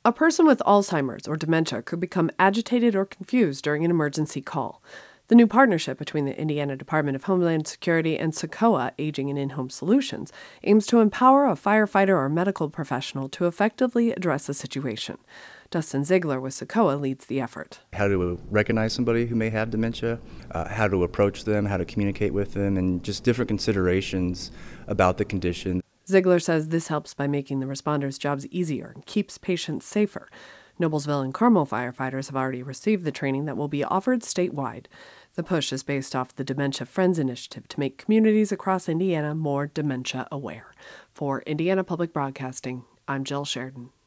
A person with Alzheimer's or dementia could become agitated or confused during an emergency call. The new partnership between the Indiana Department of Homeland Security and Socoa Aging and In-Home Solutions aims to empower a firefighter or medical professional to effectively address the situation. Dustin Ziegler with Socoa leads the effort. How to recognize somebody who may have dementia, how to approach them, how to communicate with them, and just different considerations about the condition. Ziegler says this helps by making the responders' jobs easier and keeps patients safer. Noblesville and Carmel firefighters have already received the training that will be offered statewide. The push is based off the Dementia Friends initiative to make communities across Indiana more dementia aware. For Indiana Public Broadcasting, I'm Jill Sheridan.